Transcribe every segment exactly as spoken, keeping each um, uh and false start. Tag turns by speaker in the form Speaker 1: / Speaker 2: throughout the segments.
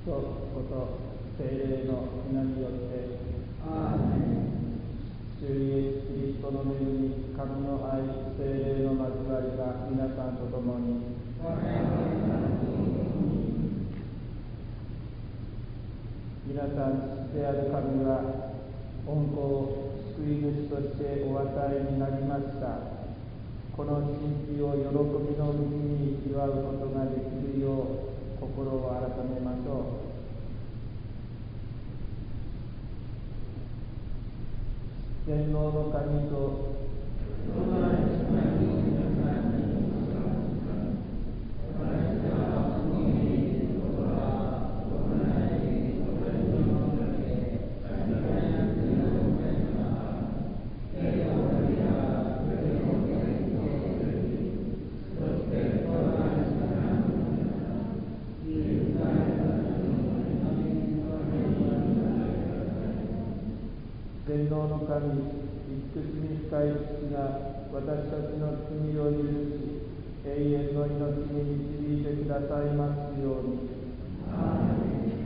Speaker 1: こと聖霊の皆によって。アーメン。主イエス・キリストの恵み、神の愛、聖霊の交わりが皆さんと共に。皆さん、父である神は御子を救い主としてお与えになりました。この神秘を喜びのうちに祝うことができるよう心を改めましょう。天皇の神と天皇の神、慈しみ深い父が私たちの罪を許し、永遠の命に導いてくださいますように。アーメン。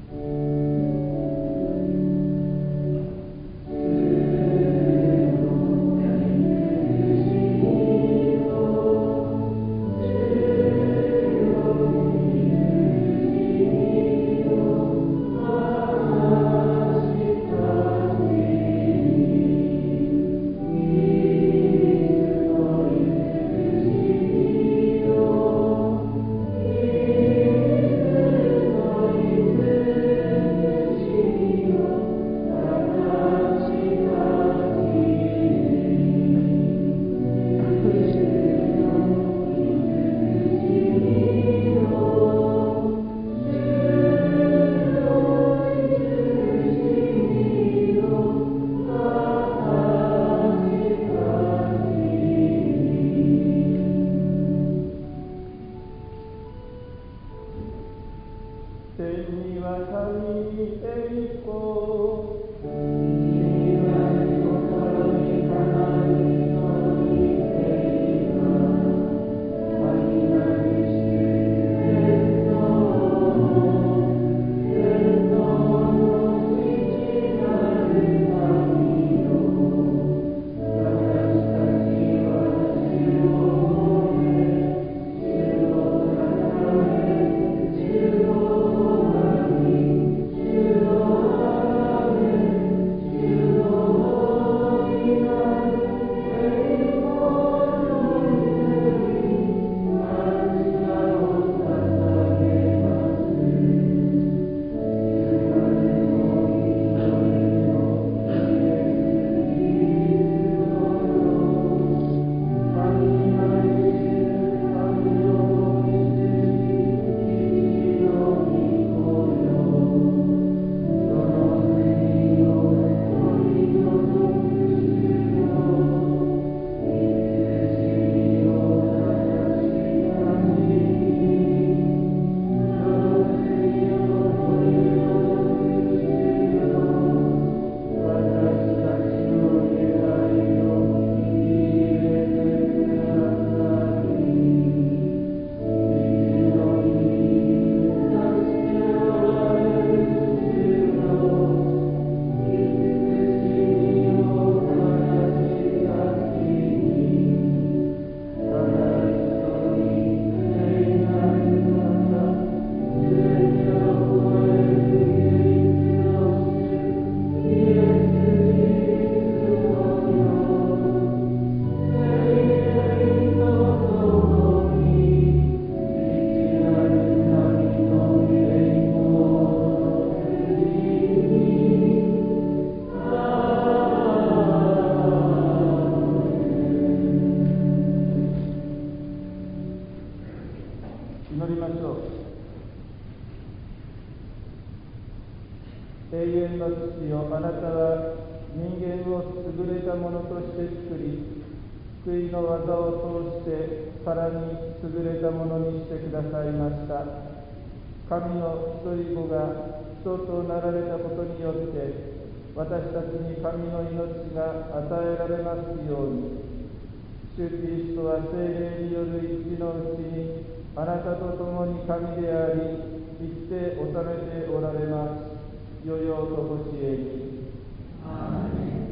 Speaker 1: 神の一人子が人となられたことによって私たちに神の命が与えられますように。主キリストは聖霊による一のうちにあなたと共に神であり、 って治めておられます。世々とこしえに。
Speaker 2: アーメン。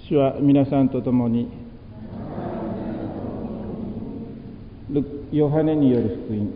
Speaker 1: 主は皆さんと共に。ヨハネによる福音。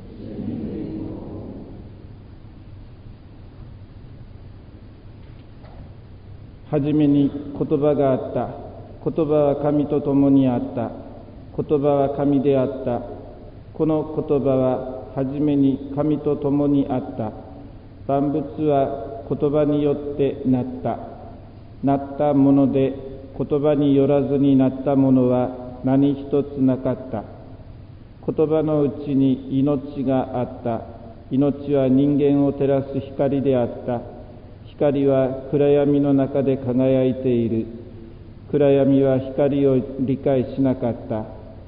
Speaker 1: はじめに言葉があった。言葉は神と共にあった。言葉は神であった。この言葉ははじめに神と共にあった。万物は言葉によってなった。なったもので言葉によらずになったものは何一つなかった。言葉のうちに命があった。命は人間を照らす光であった。光は暗闇の中で輝いている。暗闇は光を理解しなかった。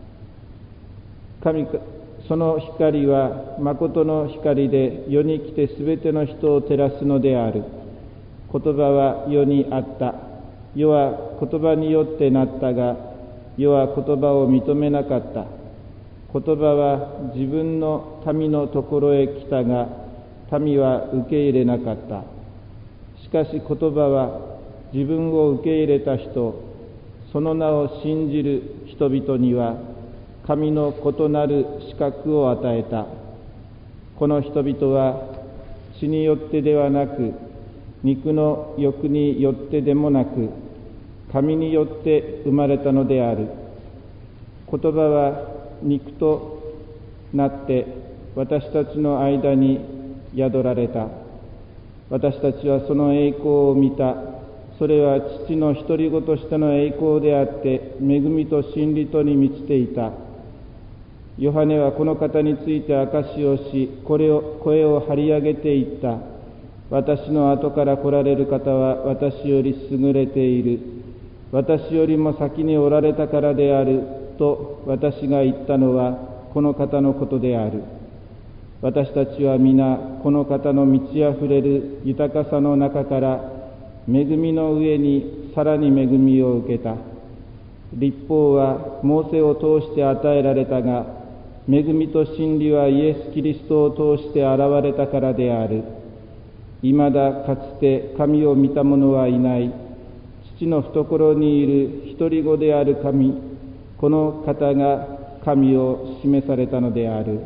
Speaker 1: 神その光は誠の光で世に来てすべての人を照らすのである。言葉は世にあった。世は言葉によってなったが、世は言葉を認めなかった。言葉は自分の民のところへ来たが、民は受け入れなかった。しかし言葉は自分を受け入れた人、その名を信じる人々には、神の異なる資格を与えた。この人々は血によってではなく、肉の欲によってでもなく、神によって生まれたのである。言葉は肉となって私たちの間に宿られた。私たちはその栄光を見た。それは父の独り子としての栄光であって、恵みと真理とに満ちていた。ヨハネはこの方について証しをし、これを声を張り上げていった。私の後から来られる方は私より優れている。私よりも先におられたからであると私が言ったのはこの方のことである。私たちは皆この方の満ち溢れる豊かさの中から恵みの上にさらに恵みを受けた。律法はモーセを通して与えられたが、恵みと真理はイエス・キリストを通して現れたからである。いまだかつて神を見た者はいない。父の懐にいる独り子である神、この方が神を示されたのである。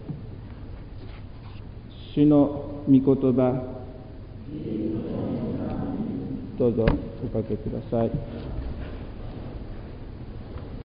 Speaker 1: 主の御言葉、どうぞおかけください。